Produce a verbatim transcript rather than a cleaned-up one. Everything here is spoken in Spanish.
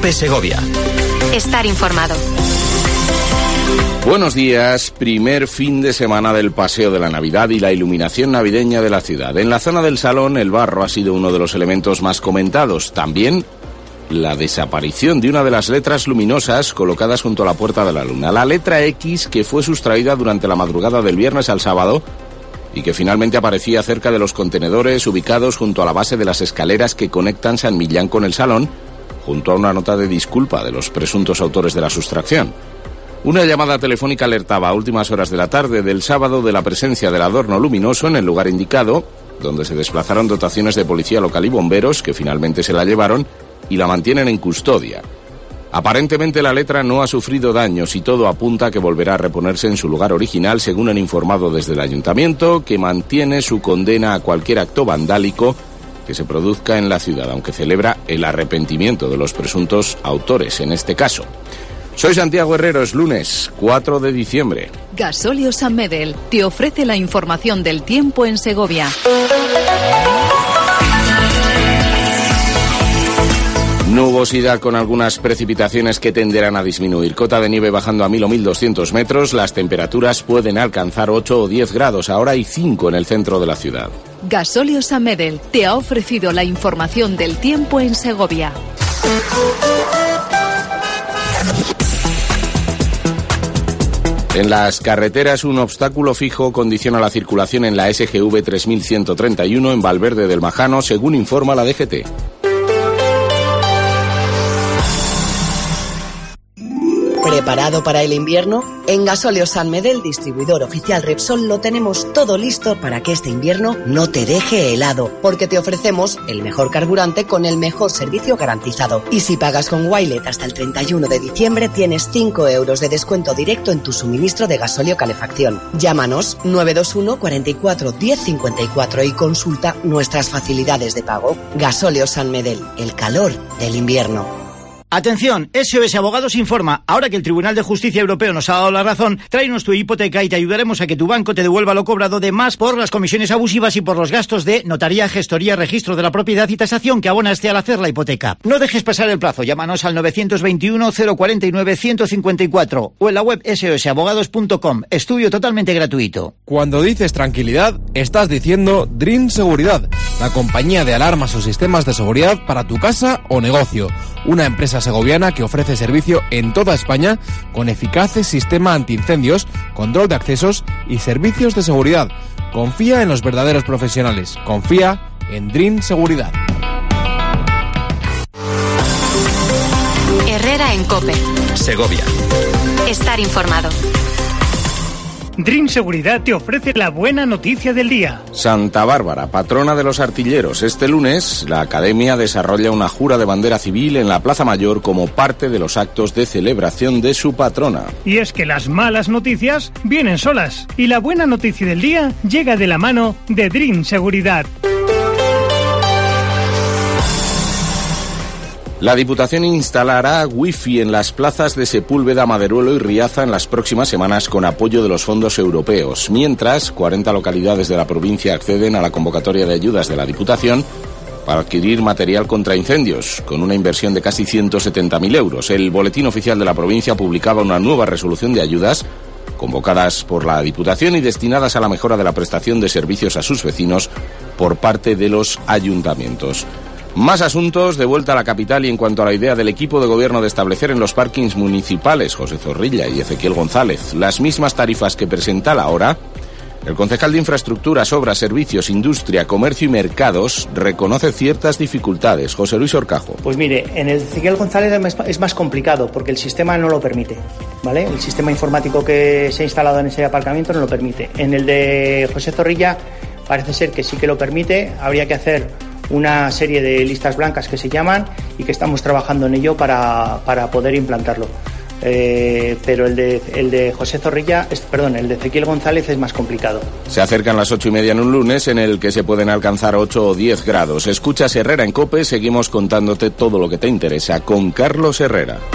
COPE Segovia. Estar informado. Buenos días, primer fin de semana del paseo de la Navidad y la iluminación navideña de la ciudad. En la zona del Salón, el barro ha sido uno de los elementos más comentados. También la desaparición de una de las letras luminosas colocadas junto a la Puerta de la Luna. La letra X, que fue sustraída durante la madrugada del viernes al sábado y que finalmente aparecía cerca de los contenedores ubicados junto a la base de las escaleras que conectan San Millán con el Salón, junto a una nota de disculpa de los presuntos autores de la sustracción. Una llamada telefónica alertaba a últimas horas de la tarde del sábado de la presencia del adorno luminoso en el lugar indicado, donde se desplazaron dotaciones de policía local y bomberos, que finalmente se la llevaron y la mantienen en custodia. Aparentemente la letra no ha sufrido daños y todo apunta a que volverá a reponerse en su lugar original, según han informado desde el ayuntamiento, que mantiene su condena a cualquier acto vandálico que se produzca en la ciudad, aunque celebra el arrepentimiento de los presuntos autores en este caso. Soy Santiago Herrero, es lunes cuatro de diciembre. Gasóleo San Medel te ofrece la información del tiempo en Segovia. Nubosidad con algunas precipitaciones que tenderán a disminuir. Cota de nieve bajando a mil o mil doscientos metros. Las temperaturas pueden alcanzar ocho o diez grados. Ahora hay cinco en el centro de la ciudad. Gasóleo San Medel te ha ofrecido la información del tiempo en Segovia. En las carreteras, un obstáculo fijo condiciona la circulación en la S G V tres mil ciento treinta y uno en Valverde del Majano, según informa la D G T. ¿Preparado para el invierno? En Gasóleo San Medel, distribuidor oficial Repsol, lo tenemos todo listo para que este invierno no te deje helado, porque te ofrecemos el mejor carburante con el mejor servicio garantizado. Y si pagas con Wilet hasta el treinta y uno de diciembre, tienes cinco euros de descuento directo en tu suministro de gasóleo calefacción. Llámanos nueve dos uno, cuarenta y cuatro, diez cincuenta y cuatro y consulta nuestras facilidades de pago. Gasóleo San Medel, el calor del invierno. Atención, S O S Abogados informa, ahora que el Tribunal de Justicia Europeo nos ha dado la razón, tráenos tu hipoteca y te ayudaremos a que tu banco te devuelva lo cobrado de más por las comisiones abusivas y por los gastos de notaría, gestoría, registro de la propiedad y tasación que abonaste al hacer la hipoteca. No dejes pasar el plazo, llámanos al nueve dos uno, cero cuatro nueve, uno cinco cuatro o en la web ese o ese abogados punto com, estudio totalmente gratuito. Cuando dices tranquilidad, estás diciendo Dream Seguridad, la compañía de alarmas o sistemas de seguridad para tu casa o negocio. Una empresa segoviana que ofrece servicio en toda España con eficaz sistema antiincendios, control de accesos y servicios de seguridad. Confía en los verdaderos profesionales. Confía en Dream Seguridad. Herrera en COPE Segovia. Estar informado. Dream Seguridad te ofrece la buena noticia del día. Santa Bárbara, patrona de los artilleros. Este lunes, la Academia desarrolla una jura de bandera civil en la Plaza Mayor como parte de los actos de celebración de su patrona. Y es que las malas noticias vienen solas. Y la buena noticia del día llega de la mano de Dream Seguridad. La Diputación instalará wifi en las plazas de Sepúlveda, Maderuelo y Riaza en las próximas semanas con apoyo de los fondos europeos. Mientras, cuarenta localidades de la provincia acceden a la convocatoria de ayudas de la Diputación para adquirir material contra incendios, con una inversión de casi ciento setenta mil euros. El Boletín Oficial de la provincia publicaba una nueva resolución de ayudas convocadas por la Diputación y destinadas a la mejora de la prestación de servicios a sus vecinos por parte de los ayuntamientos. Más asuntos de vuelta a la capital y en cuanto a la idea del equipo de gobierno de establecer en los parkings municipales José Zorrilla y Ezequiel González las mismas tarifas que presenta la hora, el concejal de Infraestructuras, Obras, Servicios, Industria, Comercio y Mercados reconoce ciertas dificultades. José Luis Orcajo. Pues mire, en el Ezequiel González es más complicado porque el sistema no lo permite, ¿vale? El sistema informático que se ha instalado en ese aparcamiento no lo permite. En el de José Zorrilla parece ser que sí que lo permite. Habría que hacer una serie de listas blancas que se llaman y que estamos trabajando en ello para, para poder implantarlo. Eh, pero el de, el de José Zorrilla, es, perdón, el de Ezequiel González es más complicado. Se acercan las ocho y media en un lunes en el que se pueden alcanzar ocho o diez grados. Escuchas Herrera en COPE, seguimos contándote todo lo que te interesa con Carlos Herrera.